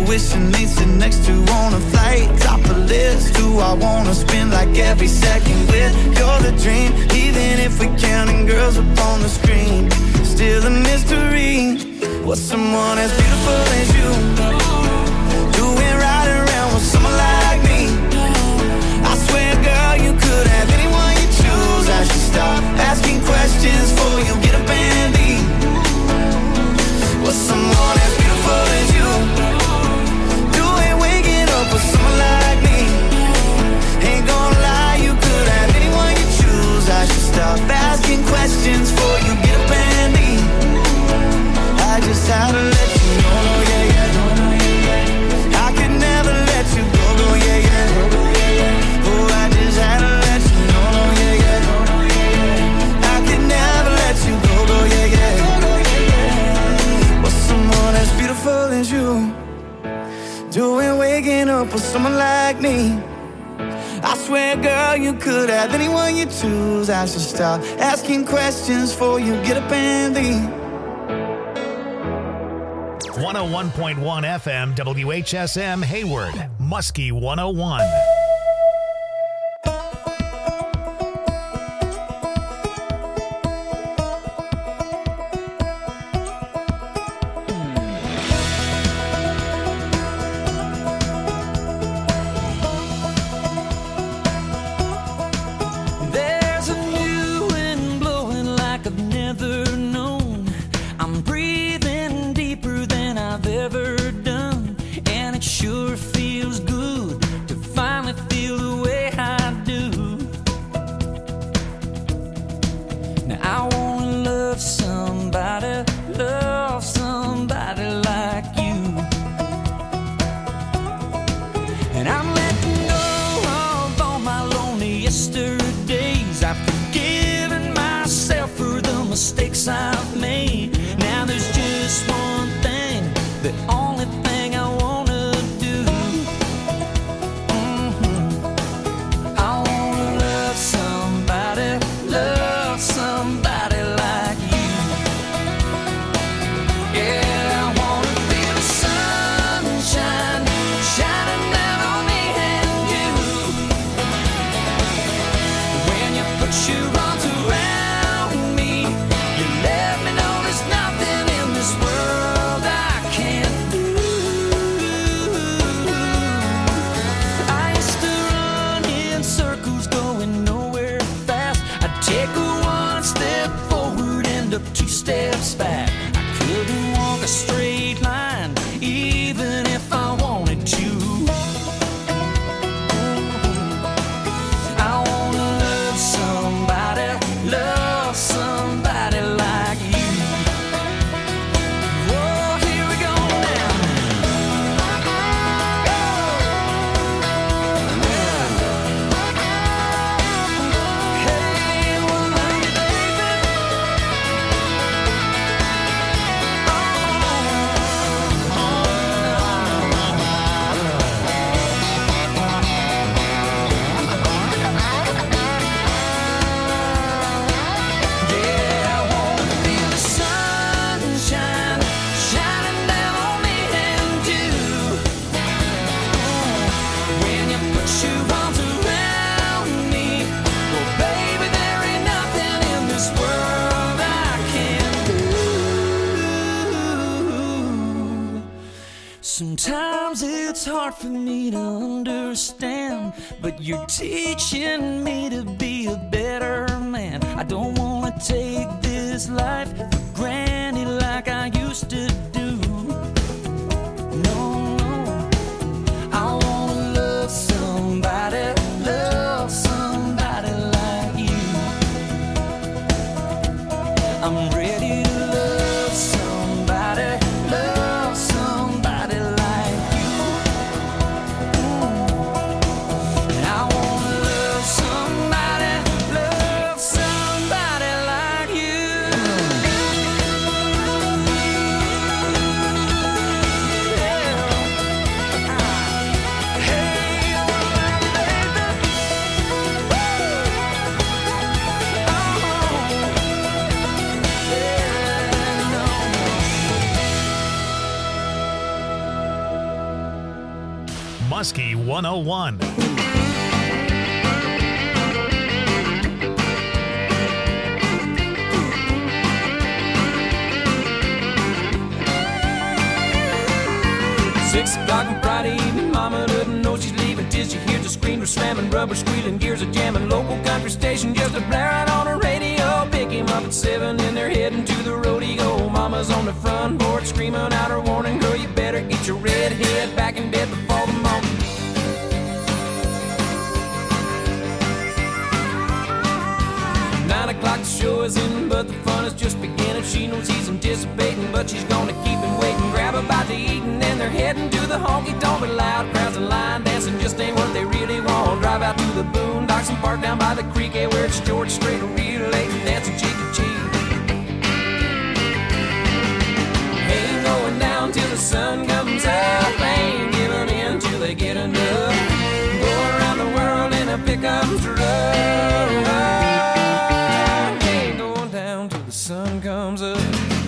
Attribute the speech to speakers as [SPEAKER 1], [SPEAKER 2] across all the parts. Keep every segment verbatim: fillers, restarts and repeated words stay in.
[SPEAKER 1] wishing they sit next to on a flight. Top of list, who I wanna spend like every second with. You're the dream, even if we're counting girls up on the screen. Still a mystery. What's someone as beautiful as you doing right around with someone like me? I swear, girl, you could have anyone you choose. I should stop asking questions before you get up and leave. What's someone as beautiful as you doing waking up with someone like me? Ain't gonna lie, you could have anyone you choose. I should stop asking questions before you get up and leave. I just had to let you know, no, yeah, yeah, no, no, yeah, yeah. I could never let you go, go, yeah, yeah, go, go, yeah, yeah. Oh, I just had to let you know, no, yeah, yeah, no, no, yeah, yeah. I could never let you go, go, yeah, yeah, go, go, yeah, yeah. What's someone as beautiful as you doing waking up with someone like me? I swear, girl, you could have anyone you choose. I should stop asking questions before you get up and leave.
[SPEAKER 2] one oh one point one F M W H S M Hayward, Muskie one oh one.
[SPEAKER 3] There's a new wind blowing like I've never known. I'm breathing deeper than I've ever done, and it sure feels good to finally feel the way I do. Now I wanna love somebody, love somebody like you, and I'm letting go of all my lonely yesterdays. I've forgiven myself for the mistakes I've made. Now there's just one thing, the only thing I wanna do. Mm-hmm. I wanna love somebody, love somebody like you. Yeah, I wanna feel the sunshine shining down on me and you. When you put your arms around me, you let me know there's nothing in this world I can't do. I used to run in circles going nowhere fast. I'd take a one step forward, end up two steps back. I couldn't walk a straight line even if I wanted to. I wanna love somebody, love somebody like you. Whoa, here we go now. Hey, well, love you, baby. Yeah, I wanna feel the sunshine shining down on me and you. When you put your arms around me, well, baby, there ain't nothing in this world I can't do. Sometimes it's hard for me to understand, but you're teaching me to be a better man. I don't wanna take this life for granted like I used to do. No, no. I wanna love somebody, love somebody like you. I'm ready to love somebody, love somebody like you. And I wanna love somebody, love somebody like you.
[SPEAKER 2] Muskie one oh one.
[SPEAKER 3] Six o'clock on Friday evening, mama doesn't know she's leaving till she hears the screamers slamming, rubber squealing, gears are jamming, local country station just a blaring on her radio. Pick him up at seven and they're heading to the rodeo. Mama's on the front porch screaming out her warning, girl, you better get your red head back in bed before the morning. Nine o'clock the show is in, but the fun is just beginning. She knows he's anticipating, but she's gonna keep him waiting. Grab a bite to eat and then they're heading to the honky tonk. But loud crowds and line dancing just ain't what they really want. Drive out to the boondocks and park down by the creek, eh, where it's George Strait, relating, dancing cheek to cheek. Ain't going down till the sun comes up, ain't giving in till they get enough. Go around the world in a pickup truck. The sun comes up.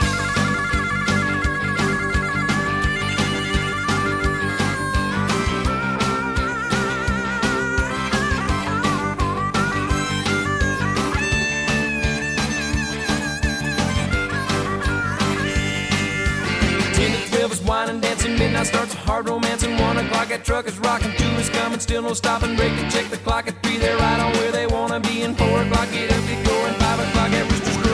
[SPEAKER 3] Ten to twelve is wine and dancing, midnight starts a hard romance, and one o'clock that truck is rocking, two is coming, still no stopping, break to check the clock at three, they're right on where they wanna be, and four o'clock get up, get going, five o'clock at Rooster's Crow.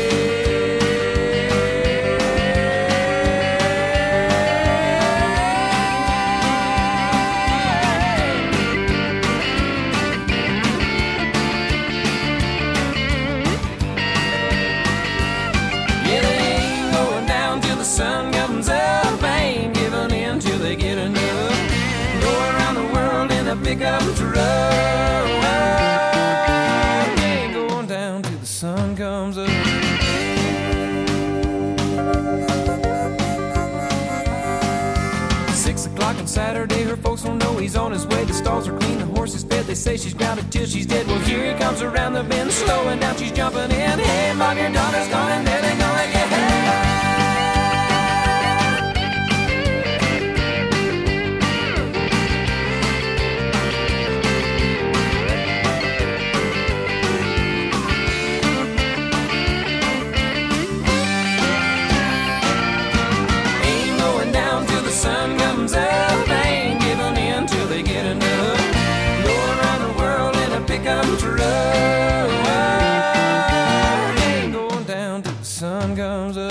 [SPEAKER 3] Sun comes up, ain't giving in till they get enough. Go around the world in a pickup truck. Ain't going down till the sun comes up. Six o'clock on Saturday, her folks don't know he's on his way. The stalls are clean, the horse is fed. They say she's grounded till she's dead. Well, here he comes around the bend, slowing down, she's jumping in. Hey, mom, your daughter's gone, and there they go again. Sun comes up, ain't giving in till they get enough. Go around the world in a pickup truck. Ain't going down till the sun comes up.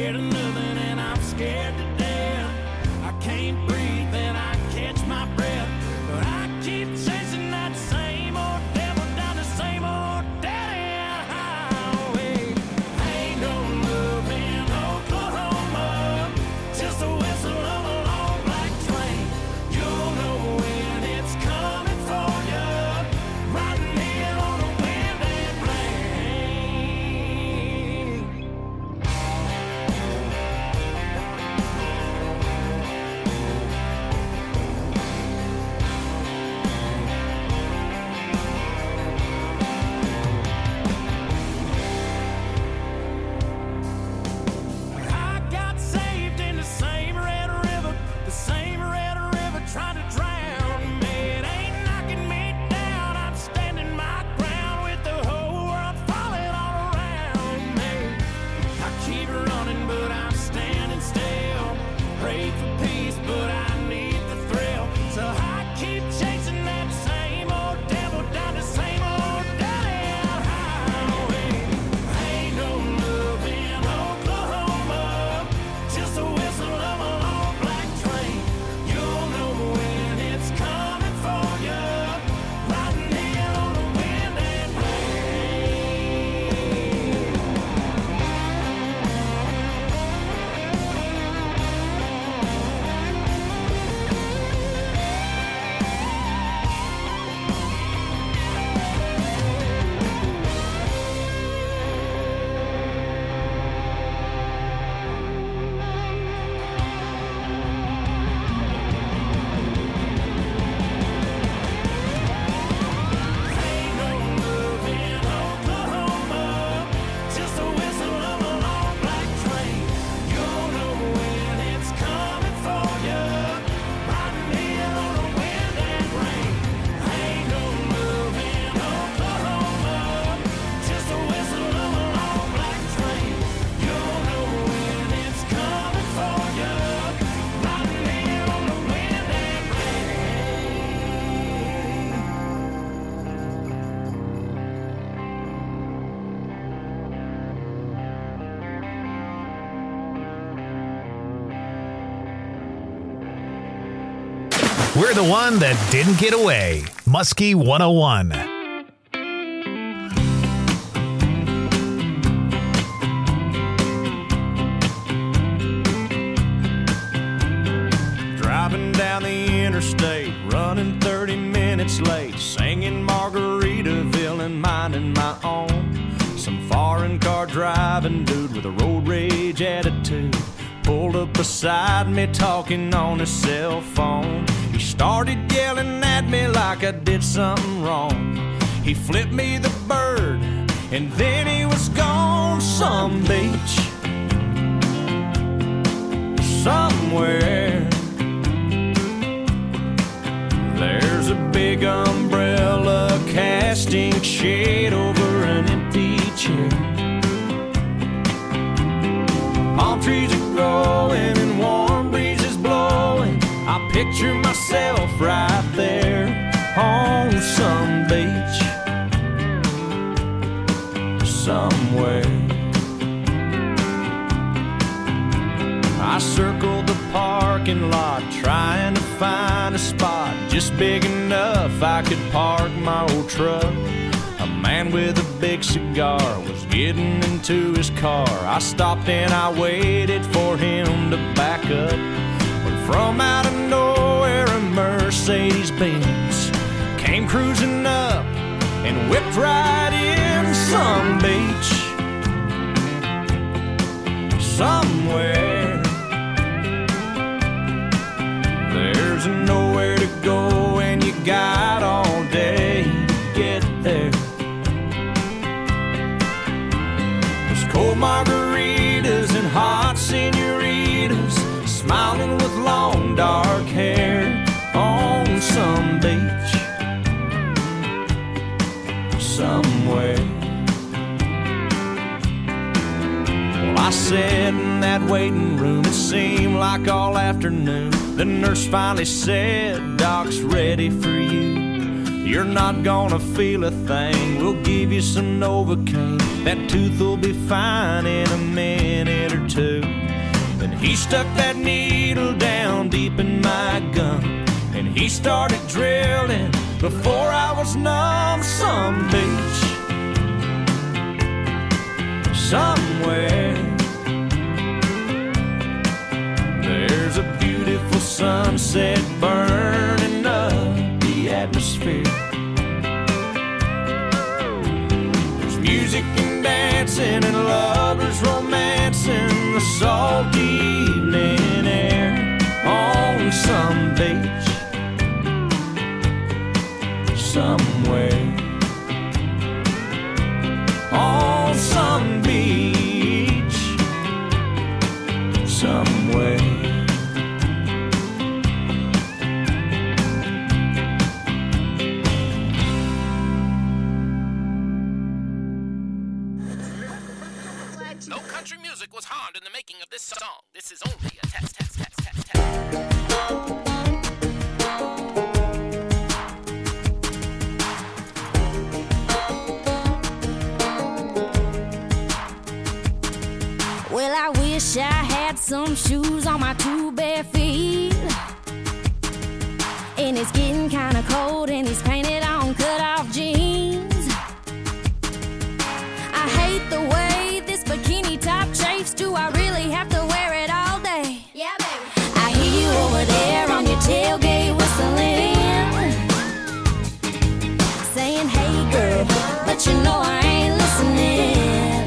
[SPEAKER 3] scared of nothing and I'm scared to death. I can't breathe and I catch my breath, but I keep chasing that same old devil down the same old dead-end highway. Ain't no love in Oklahoma, just a whistle of a long black train. You'll know when it's coming for you, riding in on a wind and rain. I got saved in the same Red River, the same Red River trying to drown me. It ain't knocking me down, I'm standing my ground with the whole world falling all around me. I keep running, but I'm standing still. Pray for peace, but I need the thrill. So I keep chasing that same old devil down the same old dead-end highway. Ain't no love in Oklahoma, just a whistle of a long black train. You'll know when it's coming for you, riding in on the wind and rain. Ain't no love in Oklahoma, just a whistle of a long black train. You'll know when it's coming for you, riding in on the wind and rain. Ain't no love in Oklahoma, just a whistle of a long black train. You'll know when it's coming for you, riding in on the wind and rain.
[SPEAKER 2] We're the one that didn't get away. Muskie one oh one.
[SPEAKER 4] Driving down the interstate, running thirty minutes late, singing Margaritaville and minding my own. Some foreign car driving dude with a road rage attitude pulled up beside me talking on his cell phone. He started yelling at me like I did something wrong. He flipped me the bird and then he was gone. Some beach somewhere, there's a big umbrella casting shade over an empty chair. Palm trees are growing and warm breezes blowing. I picture myself right there on some beach somewhere. I circled the parking lot trying to find a spot just big enough I could park my old truck. A man with a big cigar was getting into his car. I stopped and I waited for him to back up. But from out of nowhere a Mercedes Benz came cruising up and whipped right in. Some beach somewhere, there's nowhere to go and you got all day to get there. There's cold margaritas and hot senoritas smiling with long dark hair on some beach somewhere. Well, I sat in that waiting room, it seemed like all afternoon. The nurse finally said, "Doc's ready for you. You're not gonna feel a thing. We'll give you some Novocaine. That tooth will be fine in a minute minute or two. Then he stuck that needle down deep in my gum, and he started drilling before I was numb. Some beach somewhere, there's a beautiful sunset burning up the atmosphere. There's music and dancing and lovers romancing the salty evening air on some beach somewhere, on some beach somewhere.
[SPEAKER 5] No country music was harmed in the making of this song. This is only a test, test, test, test, test.
[SPEAKER 6] Well, I wish I had some shoes on my two bare feet. And it's getting kinda cold in these painted on cut-off jeans. I hate the way this bikini top chafes. Do I really have to wear it all day? Yeah, baby. I hear you over there on your tailgate whistling, saying, hey girl, but you know I ain't listening.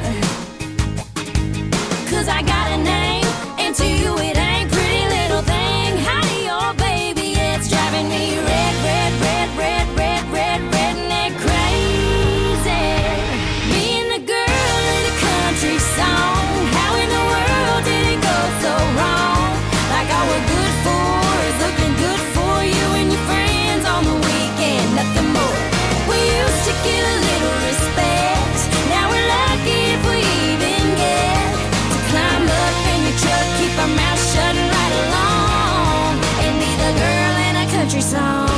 [SPEAKER 6] Cause I got a name, and to you it ain't pretty little thing. Howdy, oh baby, it's driving me red, red, red, red, red, red, redneck crazy. Being the girl in a country song, how in the world did it go so wrong? Like all we're good for is looking good for you and your friends on the weekend, nothing more. We used to get a little respect, now we're lucky if we even get to climb up in your truck, keep our mouth shut and ride along, and be the girl in a country song.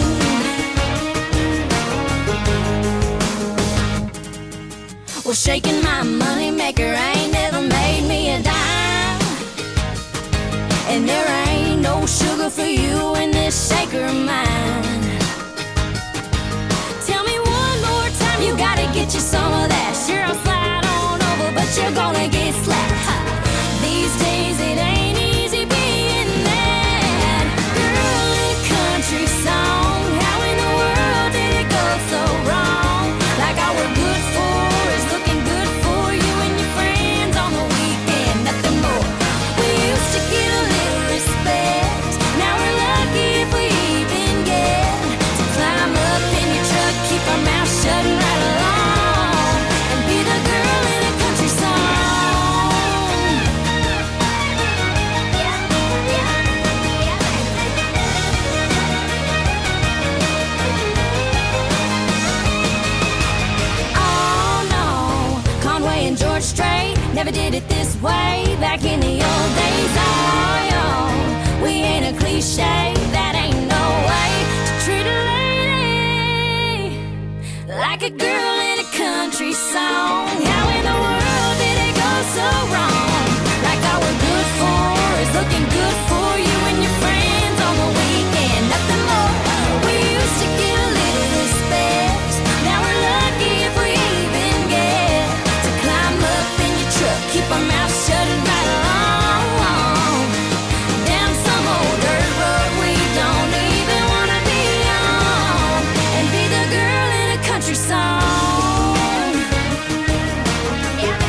[SPEAKER 6] Well, shaking my money maker ain't never made me a dime, and there ain't no sugar for you in this shaker of mine. Tell me one more time, you gotta get you some of that. Sure, I'll slide on over, but you're gonna get slapped. Ha. These days it ain't easy being that girl in a country song. How in the world did it go so wrong? Like all we're good for is looking good for you and your friends on the weekend, nothing more. We used to get a little respect, now we're lucky if we even get to climb up in your truck, keep our mouth shut and ride along, and be the girl in a country song. Yeah, yeah, yeah. Oh no, Conway and George Strait never did it this way back in the old days. Oh, yo, we ain't a cliche, that ain't no way to treat a lady like a girl in a country song. How in the world did it go so wrong? Like all we're good for is looking good for you and your friends on the weekend, nothing more. We used to get a little respect, now we're lucky if we even get to climb up in your truck, keep our mouth shut and ride along, down some old dirt road we don't even wanna be on, and be the girl in a country song. Yeah,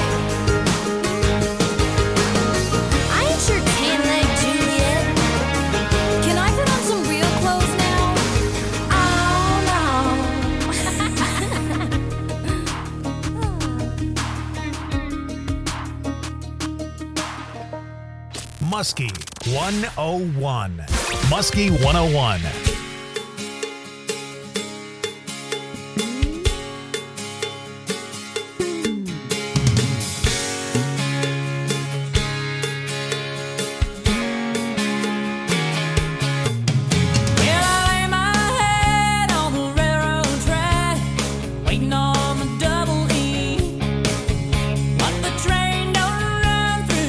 [SPEAKER 6] I ain't your tan leg Juliet. Can I put on some real clothes now? Oh no.
[SPEAKER 2] Muskie one oh one. Muskie one oh one.
[SPEAKER 3] Well, I lay my head on the railroad track, waiting on the double E. But the train don't run through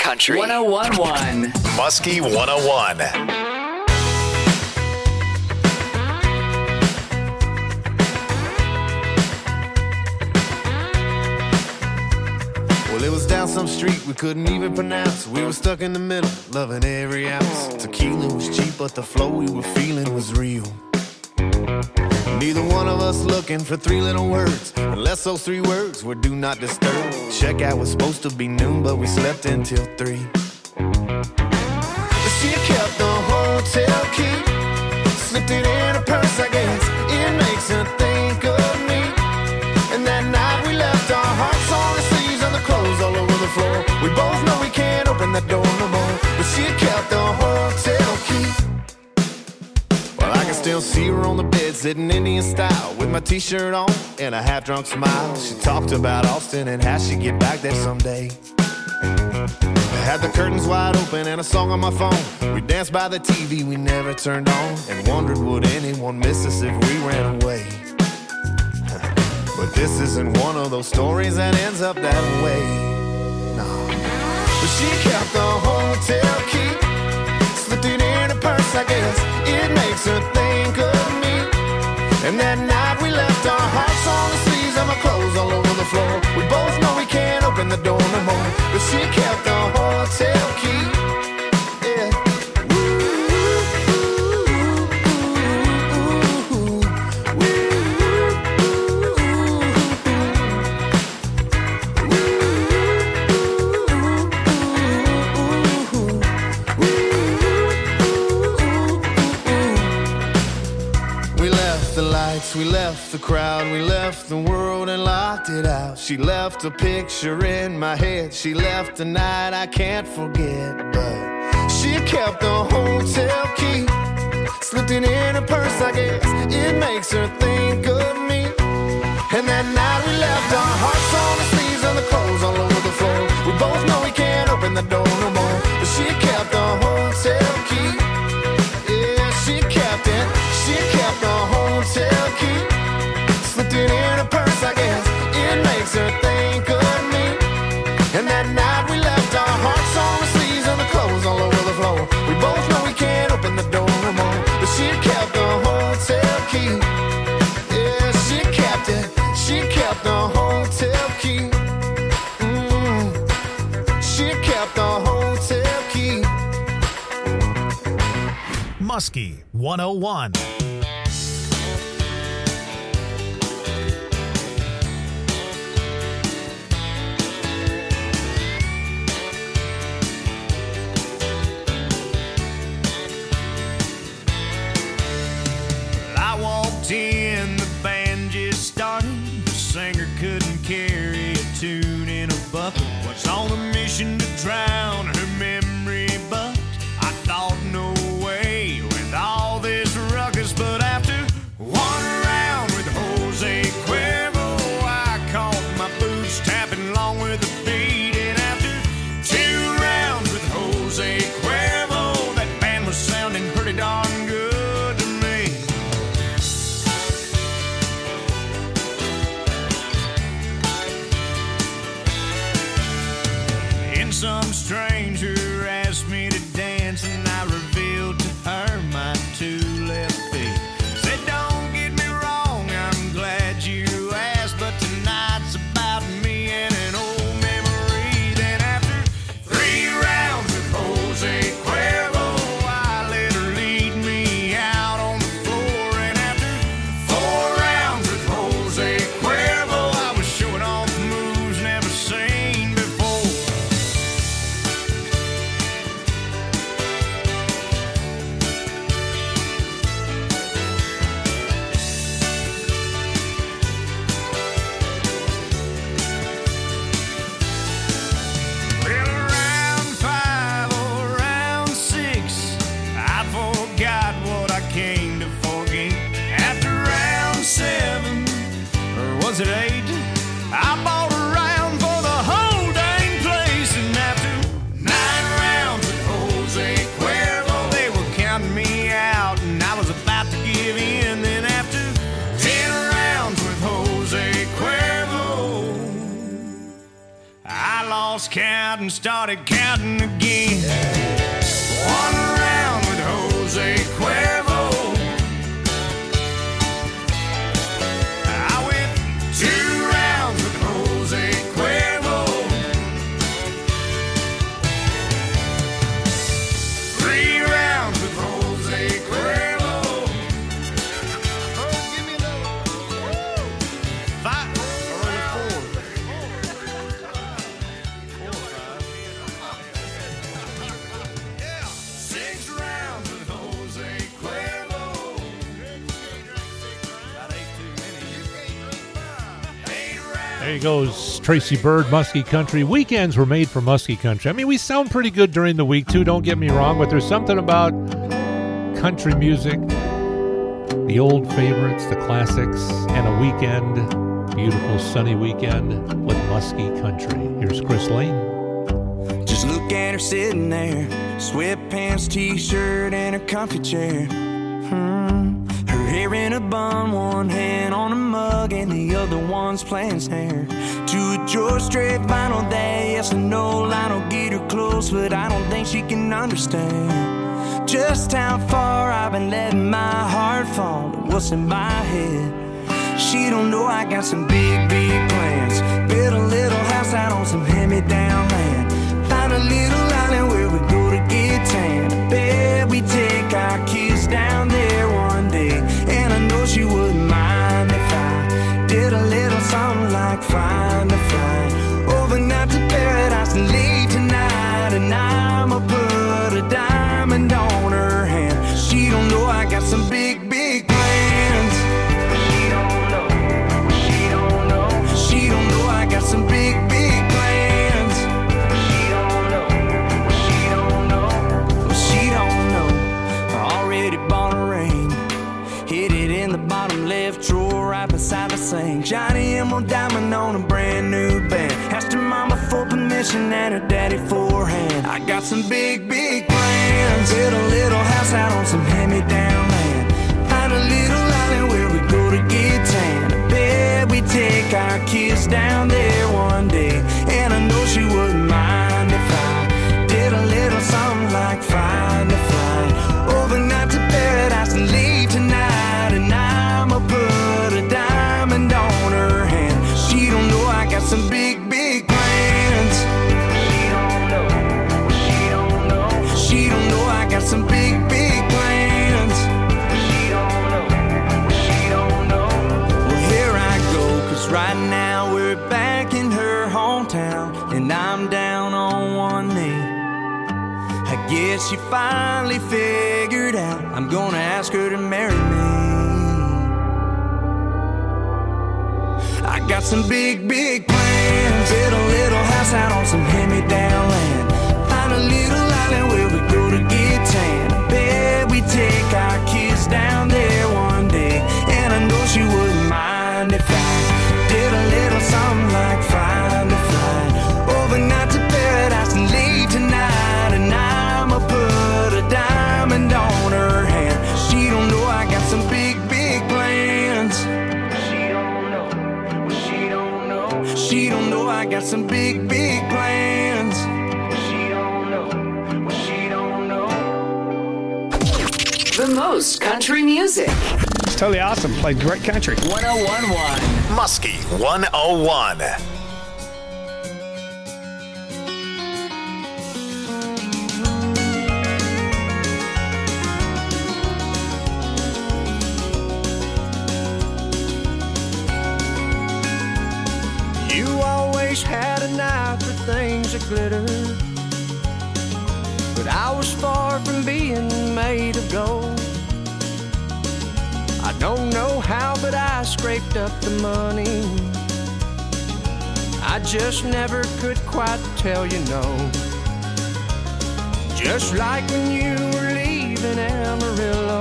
[SPEAKER 7] Country
[SPEAKER 8] one oh one point one.
[SPEAKER 2] Muskie one oh one.
[SPEAKER 9] Well, it was down some street we couldn't even pronounce. We were stuck in the middle, loving every ounce. Tequila was cheap, but the flow we were feeling was real. Neither one of us looking for three little words, unless those three words were do not disturb. Checkout was supposed to be noon, but we slept until three. She kept the hotel key, slipped it in her purse, I guess. It makes her think of me. And that night we left our hearts on the sleeves and the clothes all over the floor. We both know we can't open that door no more, but she kept the hotel key. Well, I can still see her on the bed, sitting Indian style, with my t-shirt on and a half-drunk smile. She talked about Austin and how she'd get back there someday. I had the curtains wide open and a song on my phone. We danced by the T V we never turned on, and wondered would anyone miss us if we ran away. But this isn't one of those stories that ends up that way. No. But she kept the hotel key, slipped it in her purse, I guess. It makes her think of me. And that night we left our hearts on the sleeves and my clothes all over the floor. We both know we can't open the door no more, but she kept the hotel key. Yeah. We left the lights, we left the crowd, we left the world and locked it out. She left a picture in my head, she left a night I can't forget. But she kept the hotel key, slipped it in her purse, I guess. It makes her think of me. And that night we left our hearts on the sleeves and the clothes all over the floor. We both know we can't open the door no more, but she kept the hotel key. Yeah, she kept it. She kept the hotel key, slipped it in her purse, I guess. It makes her think of me. And that night we left our hearts on the sleeves and the clothes all over the floor. We both know we can't open the door no more, but she kept the hotel key. Yeah, she kept it. She kept the hotel key. Mm. She kept the hotel key.
[SPEAKER 2] Muskie one oh one.
[SPEAKER 4] I walked in, the band just started. The singer couldn't carry a tune in a bucket. Was on a mission to drown her memory, but I thought no way with all this ruckus. But lost count and started counting again. One round with Jose Cuervo. I went two rounds with Jose Cuervo. Three rounds with Jose Cuervo. Oh, give me another. Five.
[SPEAKER 7] There he goes, Tracy Byrd, Muskie Country. Weekends were made for Muskie Country. I mean, we sound pretty good during the week, too, don't get me wrong, but there's something about country music, the old favorites, the classics, and a weekend, beautiful sunny weekend with Muskie Country. Here's Chris Lane.
[SPEAKER 1] Just look at her sitting there, sweatpants, t-shirt, and her comfy chair. Hmm. Her hair in a bun, one hand on a mug, and the other one's playing snare. To a George Strait vinyl day, yes or no, Lionel get her close, but I don't think she can understand just how far I've been letting my heart fall to what's in my head. She don't know I got some big, big plans. Build a little house out on some hand-me-down land. Find a little island where we go to get tan. I bet we take our kids down there one day. And I know she wouldn't mind if I did a little something like find a flight overnight to paradise and leave tonight. And I'ma put a diamond on her hand. She don't know I got some big, big plans. She don't know, she don't know, she don't know I got some big, big plans. She don't know, she don't know, she don't know. I already bought a ring, hid it in the bottom left drawer right beside the sink. Johnny Emerald diamond on a brand new band. Asked her mama for permission and her daddy for a hand. I got some big, big plans. Build a little house out on some hand-me-down land. Find a little island where we go to get tan. I bet we take our kids down there one day. And I know she wouldn't mind if I did a little something like find a flight overnight to paradise and leave tonight. And I'ma put a diamond on her hand. She don't know I got some big, big plans. She don't know, she don't know, she don't know I got some big, big plans. She don't know, she don't know. Well, here I go, cause right now we're back in her hometown, and I'm down on one knee. I guess she finally figured out I'm gonna ask her to marry me. I got some big, big plans. Build a little house out on some hand-me-down land. Find a little island where we go to get tan. I bet we take our kids down there one day. And I know she wouldn't mind if I did a little something like find a flight overnight to paradise and leave tonight. And I'ma put a diamond on her hand. She don't know I got some big, big plans. She don't know, she don't know, she don't know I got some big, big plans. She don't know, she don't know.
[SPEAKER 8] The most country music.
[SPEAKER 10] It's totally awesome. Played great country.
[SPEAKER 8] one oh one point one
[SPEAKER 2] Muskie one oh one.
[SPEAKER 11] You always had an eye for things that glitter, but I was far from being made of gold. I don't know how, but I scraped up the money. I just never could quite tell you no. Just like when you were leaving Amarillo,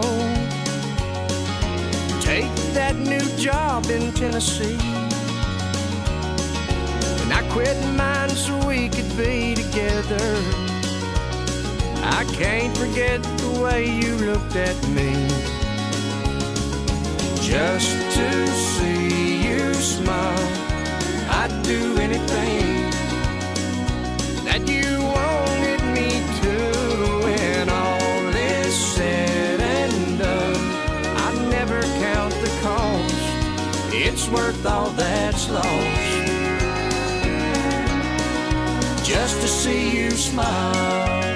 [SPEAKER 11] take that new job in Tennessee. And I quit mine so we could be together. I can't forget the way you looked at me. Just to see you smile, I'd do anything.
[SPEAKER 3] worth all that's lost just to see you smile.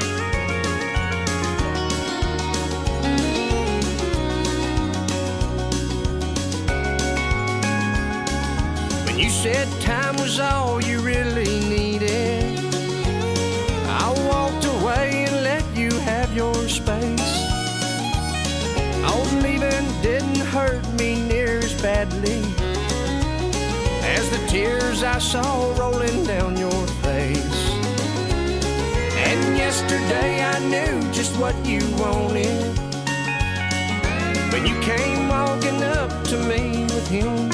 [SPEAKER 3] When you said time was all you really needed, I walked away and let you have your space. Oh, leaving didn't hurt me near as badly as the tears I saw rolling down your face. And yesterday I knew just what you wanted when you came walking up to me with him.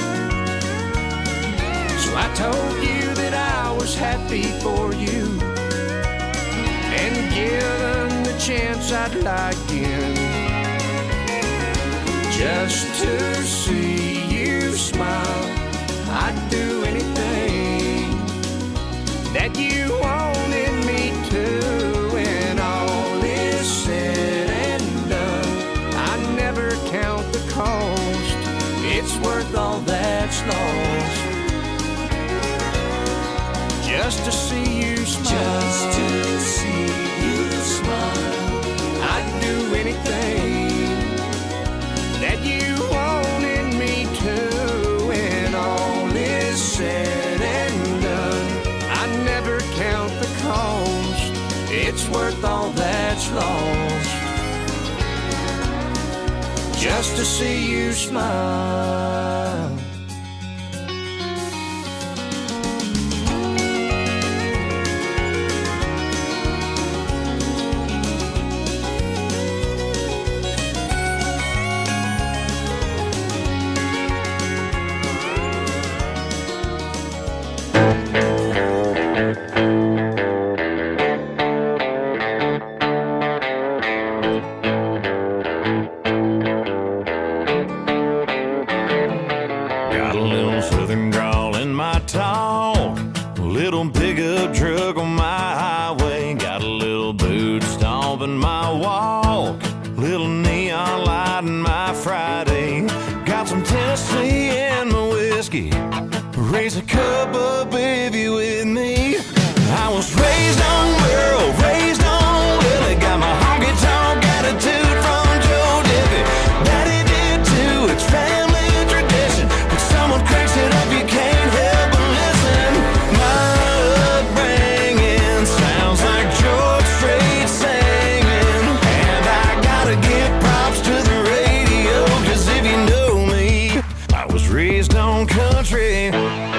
[SPEAKER 3] So I told you that I was happy for you, and given the chance I'd like in, just to see you smile. I'd do anything that you wanted me to. When all is said and done, I never count the cost. It's worth all that's lost just to see you smile. Just to see you smile. I'd do anything that you wanted me to. When all is said and done, I never count the cost. It's worth all that's lost just to see you smile.
[SPEAKER 1] Raise a cup up if you with me. I was raised on Merle, raised on Willie. Got my honky tonk attitude from Joe Diffie. Daddy did too, it's family tradition. When someone cracks it up, you can't help but listen. My upbringing sounds like George Strait singing. And I gotta give props to the radio, cause if you know me, I was raised on country.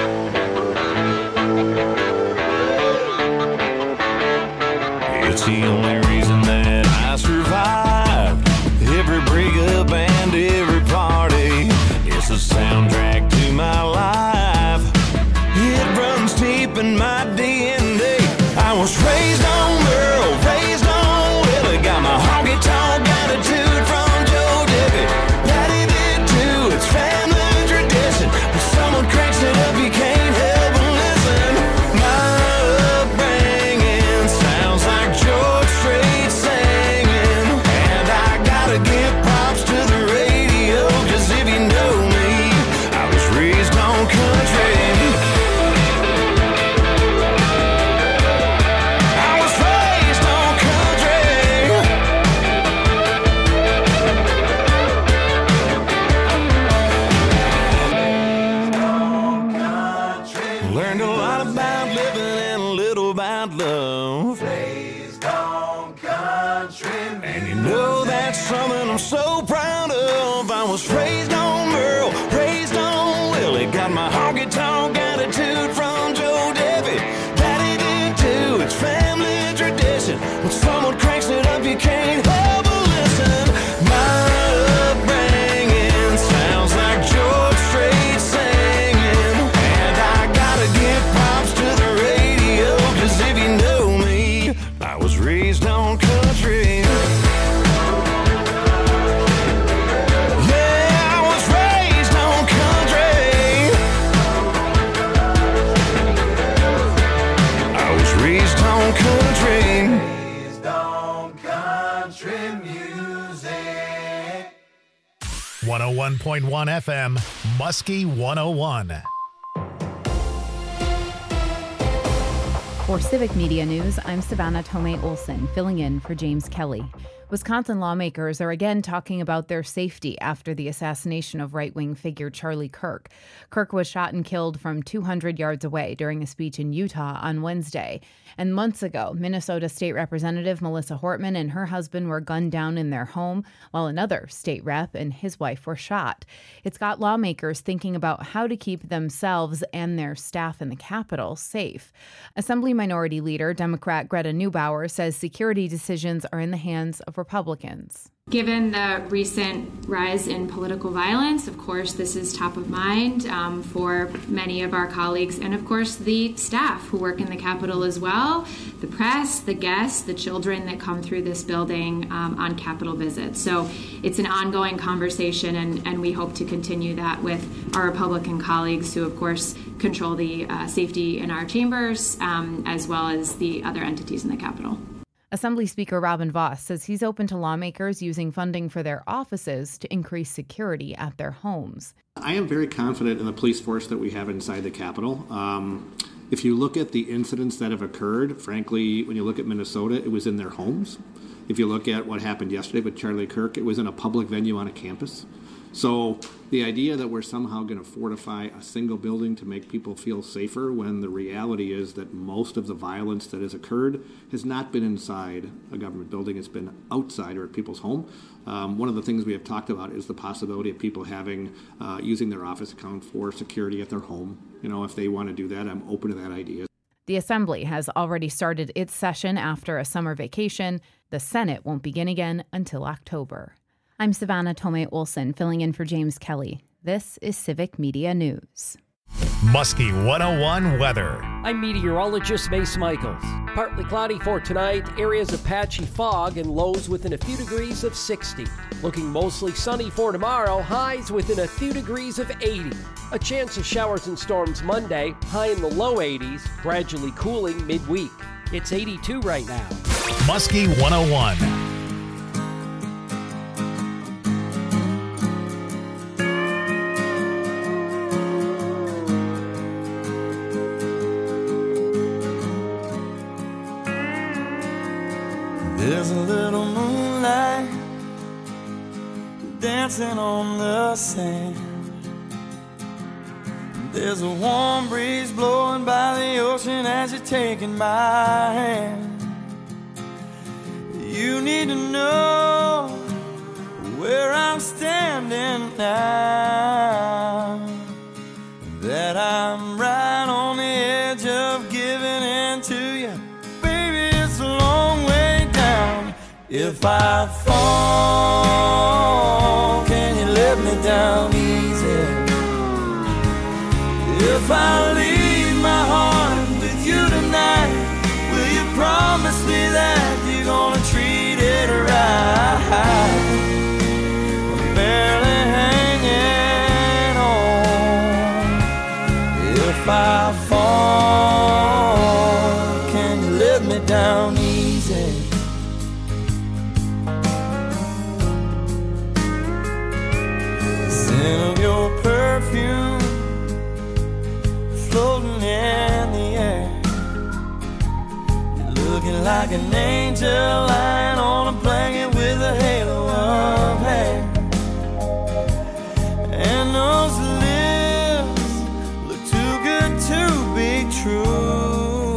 [SPEAKER 1] It's the only reason that I survived every breakup and every party. It's the soundtrack to my life. It runs deep in my D N A. I was raised on Merle, raised on Willie. Got my honky tonk attitude from Joe Diffie. Daddy did too, it's family tradition. When someone cracks it up, you can't help but listen. My upbringing sounds like George Strait singing. And I gotta give props to the radio, cause if you know me, I was raised on country. I was raised on country. Learned a lot about living and a little about love. Raised on country. And you know that's something I'm so proud of. I was raised on Merle, raised on Willie. Got my honky tonk attitude from Joe Diffie. Daddy did too, it's family tradition. When someone cracks it up, you can't help but listen. My upbringing sounds like George Strait singing. And I gotta give props to the radio, cause if you know me, I was raised on country. Yeah, I was raised on country. I was raised on country. Raised on country music.
[SPEAKER 2] one oh one point one F M, Muskie one oh one.
[SPEAKER 12] For Civic Media News, I'm Savannah Tomei Olson, filling in for James Kelly. Wisconsin lawmakers are again talking about their safety after the assassination of right-wing figure Charlie Kirk. Kirk was shot and killed from two hundred yards away during a speech in Utah on Wednesday. And months ago, Minnesota State Representative Melissa Hortman and her husband were gunned down in their home, while another state rep and his wife were shot. It's got lawmakers thinking about how to keep themselves and their staff in the Capitol safe. Assembly Minority Leader, Democrat Greta Neubauer, says security decisions are in the hands of Republicans.
[SPEAKER 13] Given the recent rise in political violence, of course, this is top of mind um, for many of our colleagues and, of course, the staff who work in the Capitol as well, the press, the guests, the children that come through this building um, on Capitol visits. So it's an ongoing conversation, and, and we hope to continue that with our Republican colleagues who, of course, control the uh, safety in our chambers, um, as well as the other entities in the Capitol.
[SPEAKER 12] Assembly Speaker Robin Vos says he's open to lawmakers using funding for their offices to increase security at their homes.
[SPEAKER 14] I am very confident in the police force that we have inside the Capitol. Um, if you look at the incidents that have occurred, frankly, when you look at Minnesota, it was in their homes. If you look at what happened yesterday with Charlie Kirk, it was in a public venue on a campus. So the idea that we're somehow going to fortify a single building to make people feel safer, when the reality is that most of the violence that has occurred has not been inside a government building, it's been outside or at people's home. Um, one of the things we have talked about is the possibility of people having, uh, using their office account for security at their home. You know, if they want to do that, I'm open to that idea.
[SPEAKER 12] The Assembly has already started its session after a summer vacation. The Senate won't begin again until October. I'm Savannah Tomei Olson, filling in for James Kelly. This is Civic Media News.
[SPEAKER 2] Muskie one oh one weather.
[SPEAKER 15] I'm meteorologist Mace Michaels. Partly cloudy for tonight, areas of patchy fog and lows within a few degrees of sixty. Looking mostly sunny for tomorrow, highs within a few degrees of eighty. A chance of showers and storms Monday, high in the low eighties, gradually cooling midweek. It's eighty-two right now.
[SPEAKER 2] Muskie one oh one.
[SPEAKER 16] There's a little moonlight dancing on the sand. There's a warm breeze blowing by the ocean as you're taking my hand. You need to know where I'm standing now, that I'm right on the edge of giving in to you. Baby, it's a long way down. If I fall, can you let me down easy? If I leave my heart with you tonight, will you promise me that you're gonna treat it right? I'm barely hanging on. If I fall, can you let me down easy? The scent of your perfume floating in the air. You're looking like an angel lying on a blanket with a halo of hair. And those lips look too good to be true.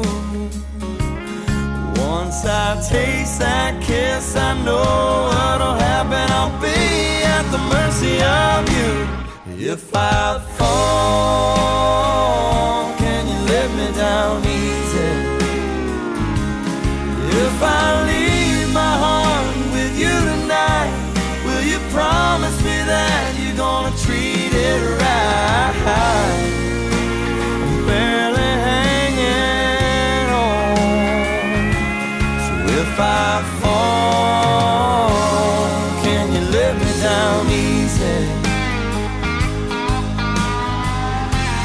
[SPEAKER 16] Once I taste that kiss, I know what'll happen. I'll be at the mercy of you. If I fall, can you let me down easy? If I leave my heart with you tonight, will you promise me that you're gonna treat it right? I'm barely hanging on. So if I fall, can you let me down easy?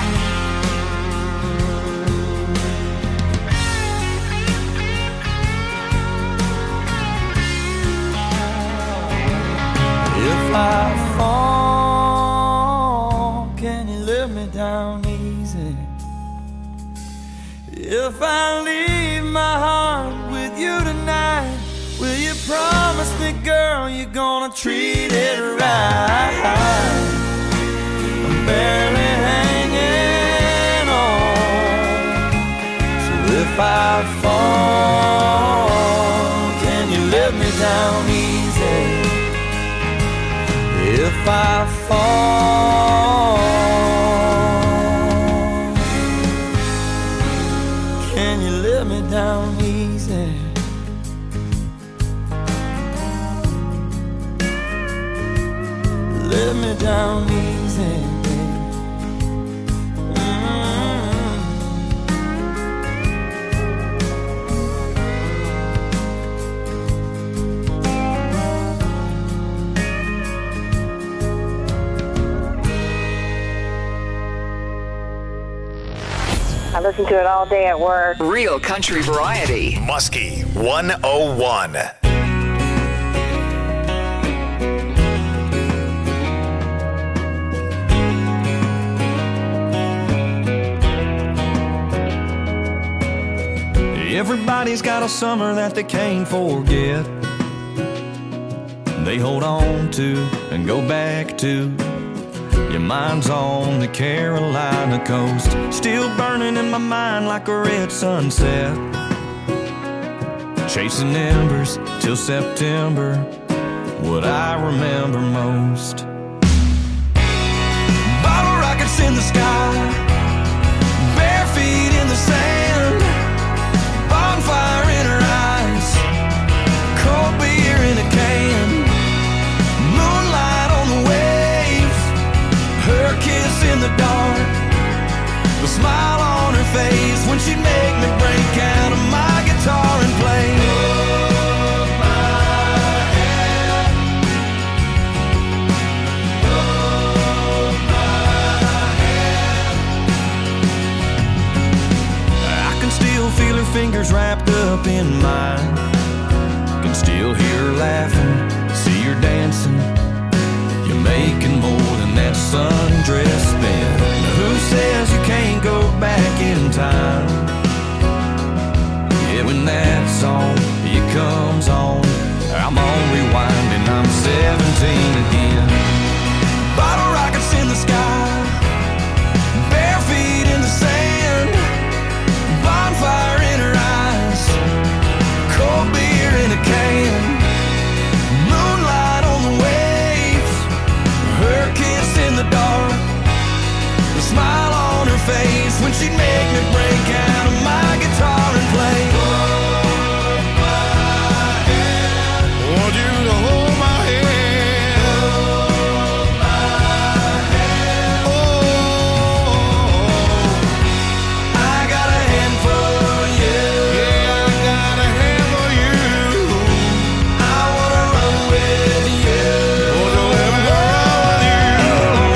[SPEAKER 16] If I leave my heart with you tonight, will you promise me, girl, you're gonna treat it right? I'm barely hanging on. So if I fall, can you let me down easy? If I fall, can you let me down easy? Let me down easy, baby. Mm-hmm.
[SPEAKER 17] I listen to it all day at work.
[SPEAKER 8] Real country variety.
[SPEAKER 2] Muskie one oh one.
[SPEAKER 11] Everybody's got a summer that they can't forget. They hold on to and go back to. Your mind's on the Carolina coast, still burning in my mind like a red sunset. Chasing embers till September, what I remember most. Bottle rockets in the sky, bare feet in the sand, bonfire in her eyes, cold beer in a can, moonlight on the waves, her kiss in the dark, the smile on her face when she'd make me break out of my guitar and play. Hold my hand, hold my hand. I can still feel her fingers wrapped up in mine, can still hear her laughing, see her dancing. You're making more than that sundress spin. Now who says you can't go back in time? Yeah, when that song, it comes on, I'm on rewind and I'm seventeen again. Bottle rockets in the sky, bare feet in the sand, bonfire in her eyes, cold beer in a can, moonlight on the waves, her kiss in the dark, the smile on her face when she'd make me break out of my guitar and play. Hold my hand, want you to hold my hand, hold my hand. Oh, I got a hand for you. Yeah, I got a hand for you. I wanna run with you. Wanna run with you.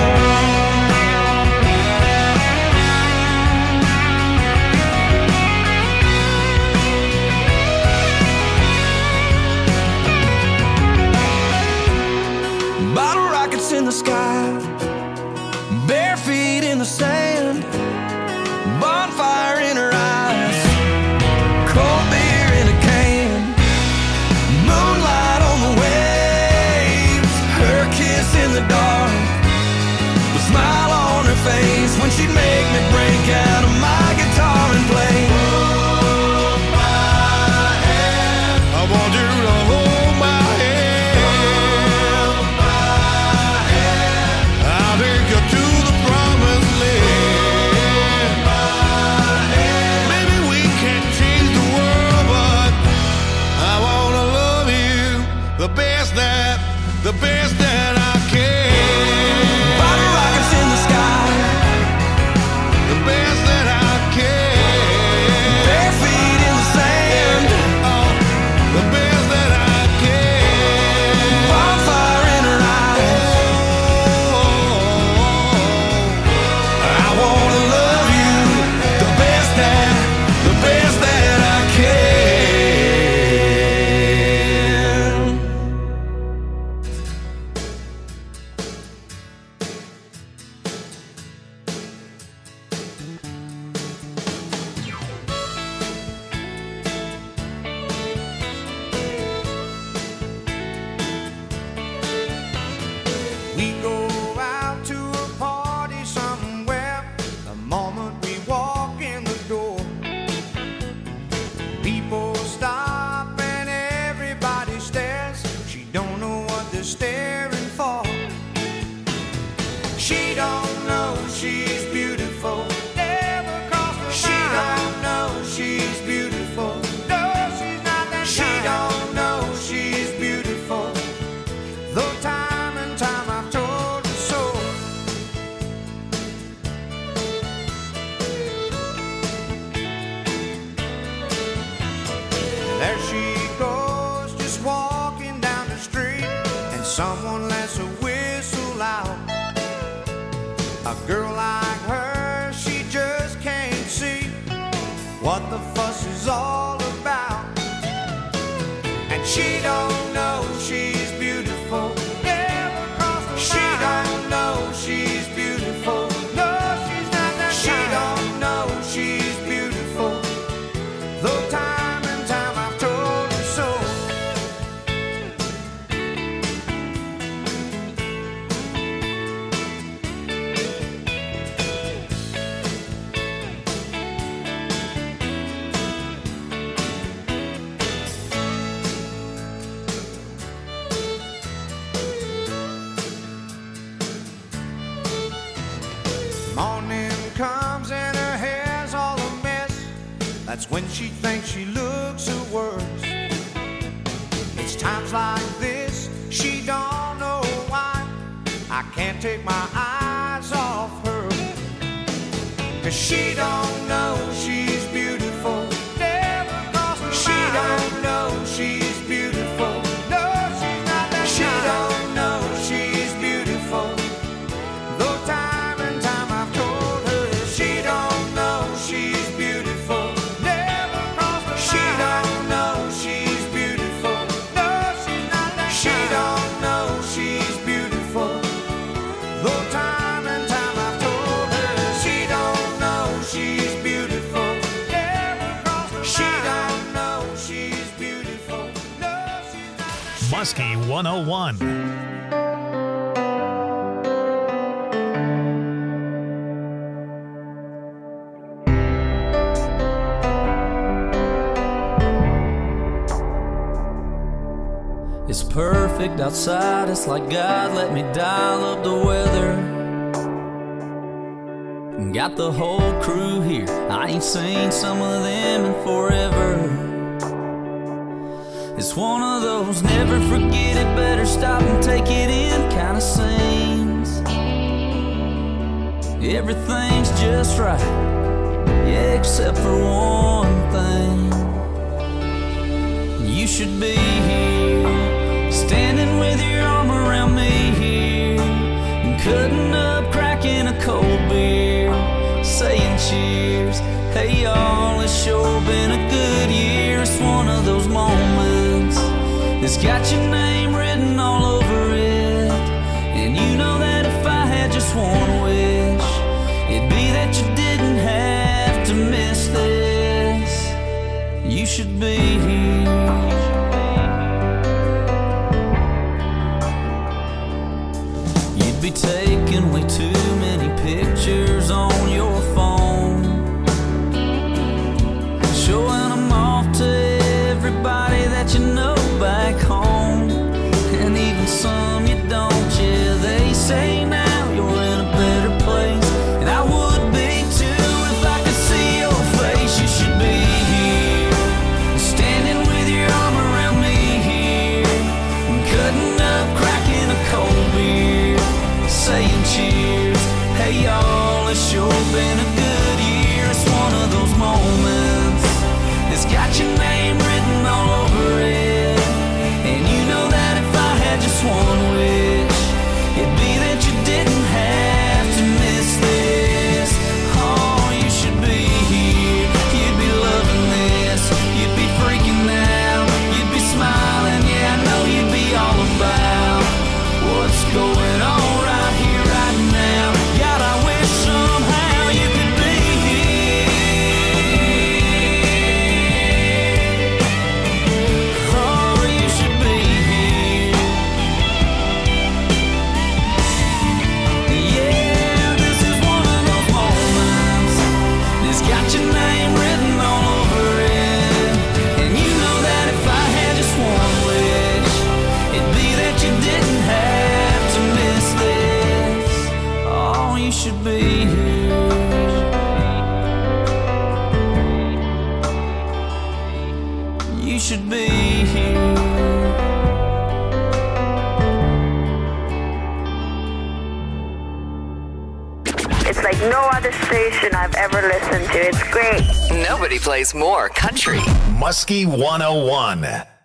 [SPEAKER 11] Bottle rockets in the sky, bare feet in the sand, bonfire in her eyes, cold beer in a can, moonlight on the waves, her kiss in the dark, the smile on her face when she'd make me break out of my guitar and play. Hold my hand, I want you to hold my hand, hold my hand. I'll take you to the promised land. Hold my hand. Maybe we can't change the world, but I wanna love you the best that, the best that I can. Bottle rockets in the sky, the best that I can. Bare feet in the sand, oh, the best that I can. Bonfire in her eyes, oh, I wanna love you the best that, the best that I can.
[SPEAKER 1] is staring for. She don't know she's beautiful. Never crossed her mind. She don't know she's beautiful. No, she's not that She kind. Don't know she's beautiful. Though time and time I've told her so. There she goes, just walking down the street, and someone lets a whistle out. A girl like her, she just can't see what the fuss is all about. And she don't know she's beautiful. Never crossed her mind. She don't know she's beautiful. No, she's not that She kind. Don't know she's beautiful. Though time and time I've told her so. Morning comes and her hair's all a mess. That's when she thinks she looks her worst. It's times like this she don't know why I can't take my eyes off her. Cause she don't know she's beautiful. Never crossed her mind. She don't know she's beautiful. No, she's not that She kind. Don't know she's beautiful. Though time and time I've told her she don't know she's beautiful. Never crossed her She mind. Don't know she's beautiful. No, she's not that She kind. Don't know she's beautiful. Though time and time I've told her she don't know she's beautiful. Never crossed her She mind. Don't know she's beautiful. No, she's not that
[SPEAKER 2] Muskie one oh one.
[SPEAKER 3] It's perfect outside, it's like God let me dial up the weather. Got the whole crew here, I ain't seen some of them in forever. It's one of those never forget it, better stop and take it in kind of scenes. Everything's just right, yeah, except for one thing. You should be here, standing with your arm around me here, and cutting up, cracking a cold beer, saying cheers. Hey y'all, it's sure been a good year. It's one of those moments that's got your name written all over it. And you know that if I had just one wish, it'd be that you didn't have to miss this. You should be here. You'd be taking way too many pictures on your phone, showing them off to everybody that you know back home, and even some you don't. Yeah, they say now you're in a better place, and I would be too if I could see your face. You should be here, standing with your arm around me here, and cutting up, cracking a cold beer, saying cheers. Hey y'all, it's sure been a good year. It's one of those moments that's got your name written all over it. And you know that if I had just one wish,
[SPEAKER 17] no other station I've ever listened to. It's great.
[SPEAKER 8] Nobody plays more country.
[SPEAKER 2] Muskie one oh one.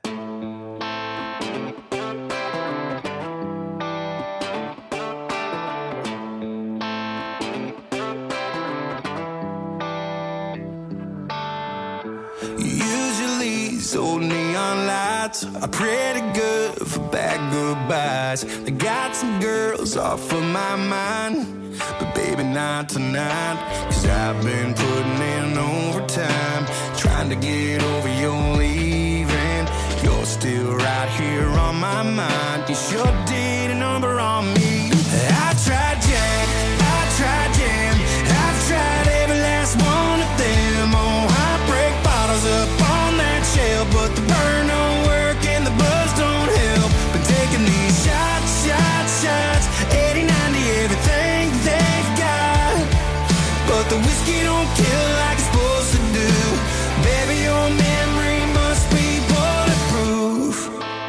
[SPEAKER 16] Usually these old neon lights are pretty good for bad goodbyes. I got some girls off of my mind, but baby not tonight. Cause I've been putting in overtime, trying to get over your leaving. You're still right here on my mind. You sure did a number on me. I tried Jack, I tried Jam, I've tried every last one of them. Oh, heartbreak bottles up on that shelf, but the burn don't work and the buzz don't help. Been taking these shots, shots, shots, eighty, ninety, everything they've got, but the whiskey don't kill like it's supposed to do. Baby, your memory must be bulletproof.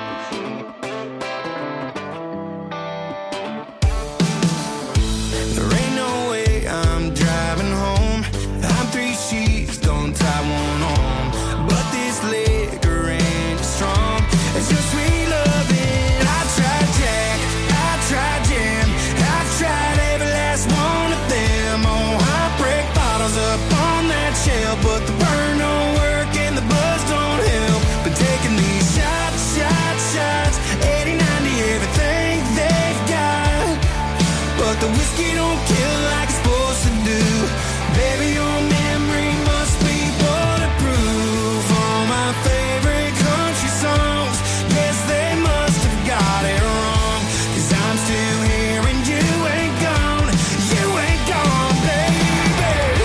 [SPEAKER 16] There ain't no way I'm driving home. I'm three sheets, don't tie one on, but this liquor ain't strong. It's your sweet loving. I tried Jack, I tried Jam, I've tried every last one of them. Oh, heartbreak bottles up on that shelf, but the burn don't work and the buzz don't help. Been taking these shots, shots, shots, eighty, ninety, everything they've got, but the whiskey don't kill like it's supposed to do. Baby, your memory must be bulletproof. All my favorite country songs, yes, they must have got it wrong. Cause I'm still here and you ain't gone, you ain't gone, baby.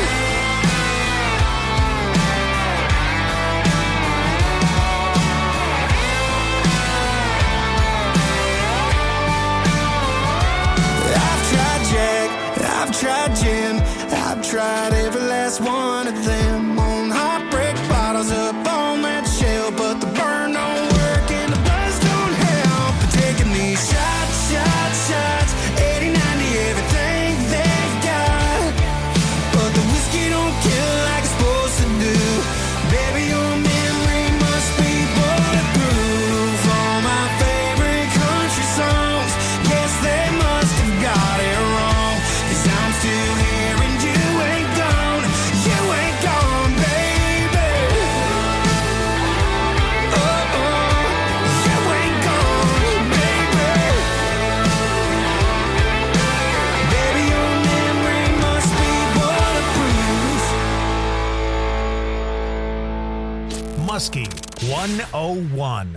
[SPEAKER 16] I've tried Jack, I've tried Jim, I've tried every last one of them. On heartbreak bottles up on that shelf, but the burn don't work and the buzz don't help. Been taking these shots, shots, shots, eighty, ninety, everything they've got, but the whiskey don't kill like it's supposed to do. Baby, your memory must be bulletproof. All my favorite country songs, yes, they must have got it wrong. Cause I'm still here and you ain't gone, you ain't gone, baby. Oh, oh, you ain't gone, baby. Baby, your memory must be bulletproof.
[SPEAKER 2] Muskie one oh one.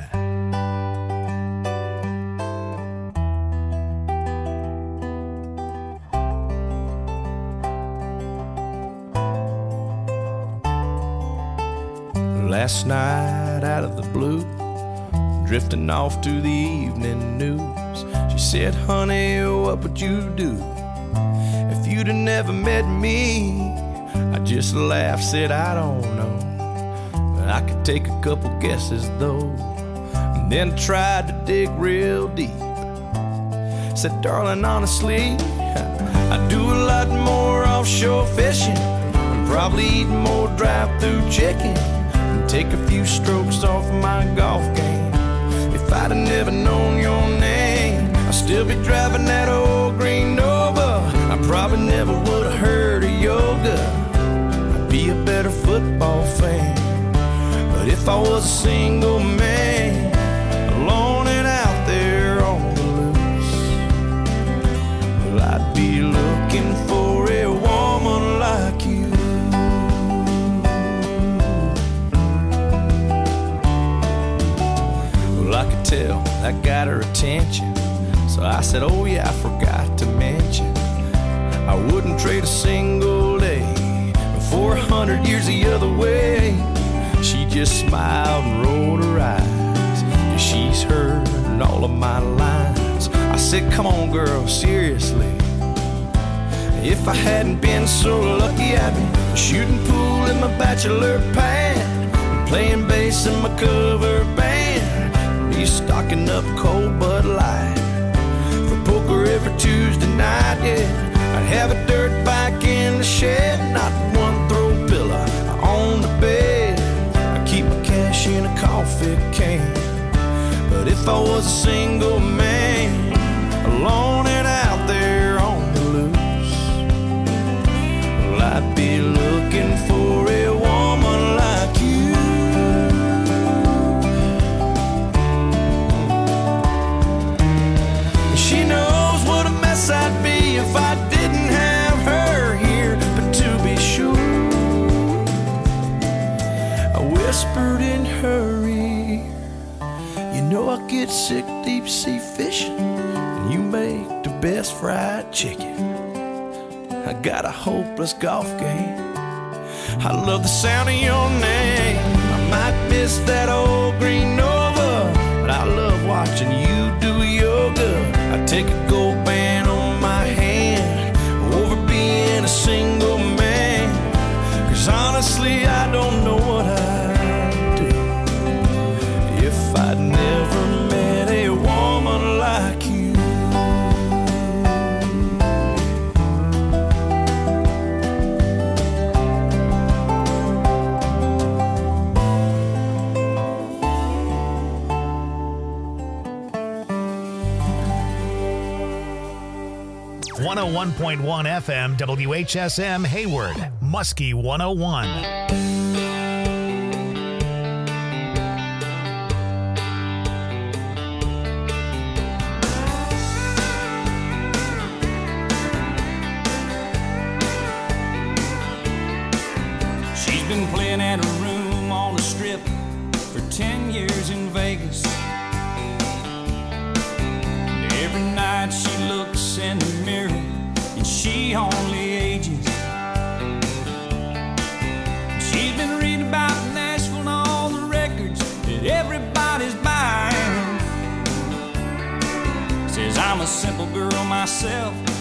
[SPEAKER 4] Last night out of the blue, drifting off to the evening news, she said, honey, what would you do if you'd have never met me? I just laughed, said, I don't know, but I could take a couple guesses though. And then tried to dig real deep. Said, darling, honestly, I do a lot more offshore fishing, and probably eat more drive-through chicken, and take a few strokes off my golf game. If I'd have never known your name, I'd still be driving that old green Nova. I probably never would have heard of yoga. I'd be a better football fan. But if I was a single man, alone and out there on the loose, well, I'd be looking for a woman like you. Well, I could tell that got her attention, so I said, oh yeah, I forgot to mention, I wouldn't trade a single day for a hundred years the other way. She just smiled and rolled her eyes, 'cause she's heard all of my lines. I said, come on girl, seriously, if I hadn't been so lucky, I'd be shooting pool in my bachelor pad, and playing bass in my cover band, be stocking up cold Bud Light for poker every Tuesday night, yeah. I'd have a dirt bike in
[SPEAKER 16] shed, not one throw pillow on the bed. I keep my cash in a coffee can. But if I was a single man, alone and out there on the loose, well, I'd be looking for a woman like you. She knows what a mess I'd be if I didn't have her here. But to be sure, I whispered in her ear, you know I get sick deep sea fishing, and you make the best fried chicken. I got a hopeless golf game. I love the sound of your name. I might miss that old green Nova, but I love watching you do yoga. I take a gold band on my hand over being a single man. Cause honestly I don't know what I'd do if I'd never met a woman like you.
[SPEAKER 2] one oh one point one F M W H S M Hayward, Muskie one oh one.
[SPEAKER 3] She's been playing at a room on the strip for ten years in Vegas. And every night she looks in the mirror and she only ages. She's been reading about Nashville and all the records that everybody's buying. Says I'm a simple girl myself,